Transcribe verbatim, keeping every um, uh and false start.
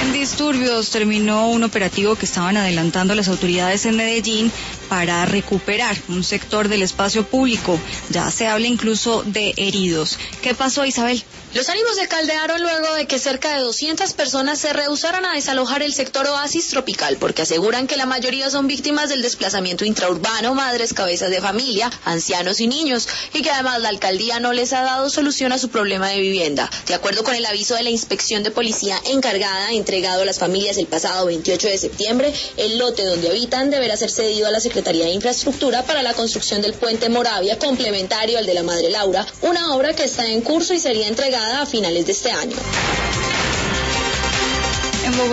En disturbios terminó un operativo que estaban adelantando las autoridades en Medellín para recuperar un sector del espacio público. Ya se habla incluso de heridos. ¿Qué pasó, Isabel? Los ánimos se caldearon luego de que cerca de doscientas personas se rehusaran a desalojar el sector Oasis Tropical, porque aseguran que la mayoría son víctimas del desplazamiento intraurbano, madres, cabezas de familia, ancianos y niños, y que además la alcaldía no les ha dado solución a su problema de vivienda. De acuerdo con el aviso de la inspección de policía encargada, entregado a las familias el pasado veintiocho de septiembre, el lote donde habitan deberá ser cedido a la Secretaría de Infraestructura para la construcción del puente Moravia, complementario al de la Madre Laura, una obra que está en curso y sería entregada a finales de este año.